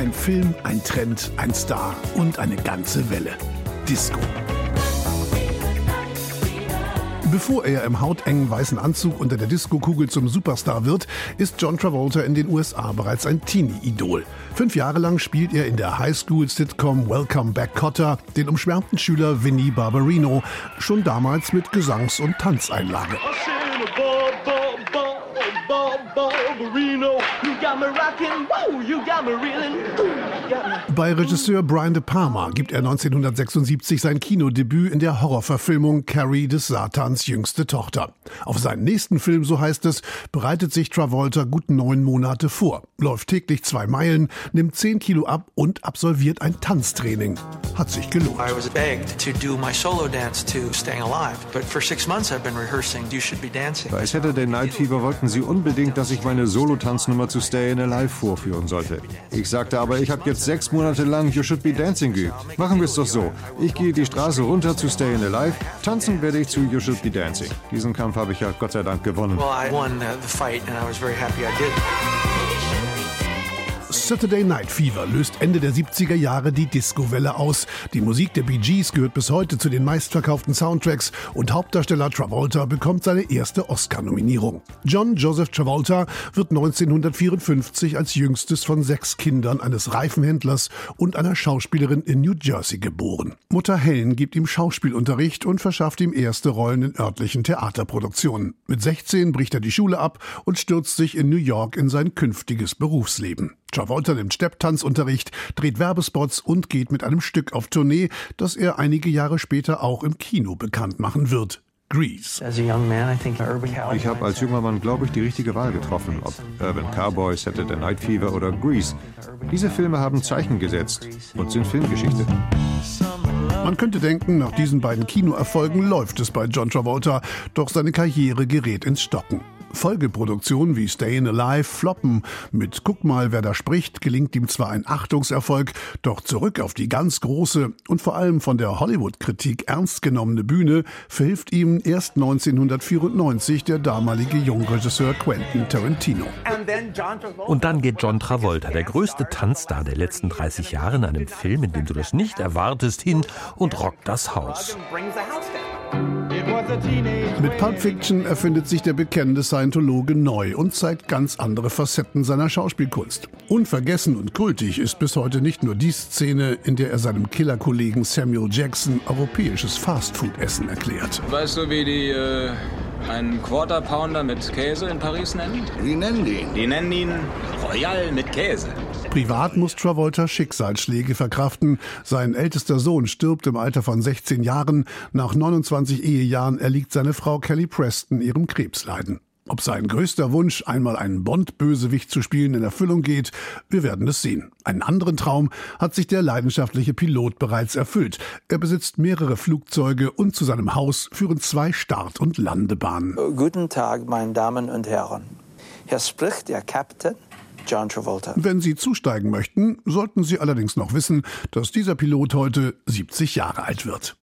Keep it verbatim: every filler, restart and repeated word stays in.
Ein Film, ein Trend, ein Star und eine ganze Welle. Disco. Bevor er im hautengen weißen Anzug unter der Disco-Kugel zum Superstar wird, ist John Travolta in den U S A bereits ein Teenie-Idol. Fünf Jahre lang spielt er in der Highschool-Sitcom Welcome Back Kotter den umschwärmten Schüler Vinnie Barbarino, schon damals mit Gesangs- und Tanzeinlage. Bei Regisseur Brian De Palma gibt er neunzehnhundertsechsundsiebzig sein Kinodebüt in der Horrorverfilmung Carrie des Satans jüngste Tochter. Auf seinen nächsten Film, so heißt es, bereitet sich Travolta gut neun Monate vor, läuft täglich zwei Meilen, nimmt zehn Kilo ab und absolviert ein Tanztraining. Hat sich gelohnt. I was begged to do my solo dance to Staying Alive, but for six months I've been rehearsing You Should Be Dancing. Bei Saturday Night Fever wollten sie unbedingt, dass ich meine Solo-Tanznummer zu Staying Alive vorführen sollte. Ich sagte aber, ich habe jetzt sechs Monate lang You Should Be Dancing geübt. Machen wir es doch so. Ich gehe die Straße runter zu Staying Alive, tanzen werde ich zu You Should Be Dancing. Diesen Kampf habe ich ja Gott sei Dank gewonnen. Well, I won uh, the fight and I was very happy I did. Saturday Night Fever löst Ende der siebziger Jahre die Disco-Welle aus. Die Musik der Bee Gees gehört bis heute zu den meistverkauften Soundtracks und Hauptdarsteller Travolta bekommt seine erste Oscar-Nominierung. John Joseph Travolta wird neunzehnhundertvierundfünfzig als jüngstes von sechs Kindern eines Reifenhändlers und einer Schauspielerin in New Jersey geboren. Mutter Helen gibt ihm Schauspielunterricht und verschafft ihm erste Rollen in örtlichen Theaterproduktionen. Mit sechzehn bricht er die Schule ab und stürzt sich in New York in sein künftiges Berufsleben. Travolta nimmt Stepptanzunterricht, dreht Werbespots und geht mit einem Stück auf Tournee, das er einige Jahre später auch im Kino bekannt machen wird. Grease. Ich habe als junger Mann, glaube ich, die richtige Wahl getroffen, ob Urban Cowboy, Saturday Night Fever oder Grease. Diese Filme haben Zeichen gesetzt und sind Filmgeschichte. Man könnte denken, nach diesen beiden Kinoerfolgen läuft es bei John Travolta, doch seine Karriere gerät ins Stocken. Folgeproduktionen wie Stayin' Alive floppen. Mit Guck mal, wer da spricht gelingt ihm zwar ein Achtungserfolg, doch zurück auf die ganz große und vor allem von der Hollywood-Kritik ernst genommene Bühne verhilft ihm erst neunzehnhundertvierundneunzig der damalige Jungregisseur Quentin Tarantino. Und dann geht John Travolta, der größte Tanzstar der letzten dreißig Jahre, in einem Film, in dem du das nicht erwartest, hin und rockt das Haus. Mit Pulp Fiction erfindet sich der bekennende Scientologe neu und zeigt ganz andere Facetten seiner Schauspielkunst. Unvergessen und kultig ist bis heute nicht nur die Szene, in der er seinem Killerkollegen Samuel Jackson europäisches Fastfood-Essen erklärt. Weißt du, wie die äh, einen Quarter Pounder mit Käse in Paris nennen? Wie nennen die ihn? Die nennen ihn Royal mit Käse. Privat muss Travolta Schicksalsschläge verkraften. Sein ältester Sohn stirbt im Alter von sechzehn Jahren. Nach neunundzwanzig Ehejahren erliegt seine Frau Kelly Preston ihrem Krebsleiden. Ob sein größter Wunsch, einmal einen Bond-Bösewicht zu spielen, in Erfüllung geht, wir werden es sehen. Einen anderen Traum hat sich der leidenschaftliche Pilot bereits erfüllt. Er besitzt mehrere Flugzeuge und zu seinem Haus führen zwei Start- und Landebahnen. Guten Tag, meine Damen und Herren. Hier spricht der Captain John Travolta. Wenn Sie zusteigen möchten, sollten Sie allerdings noch wissen, dass dieser Pilot heute siebzig Jahre alt wird.